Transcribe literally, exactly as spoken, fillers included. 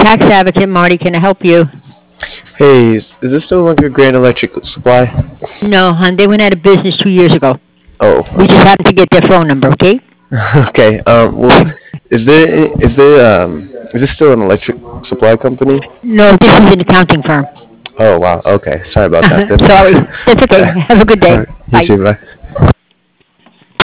Tax advocate Marty, can I help you? Hey, is, is this still like a Grand Electric Supply? No, hon, they went out of business two years ago. Oh, We just okay. happened to get their phone number, okay? Okay. Um. Well, is there any- is there um is this still an electric supply company? No, this is an accounting firm. Oh wow. Okay. Sorry about that then. Sorry. That's okay. Have a good All day. right. You Bye. too. Bye.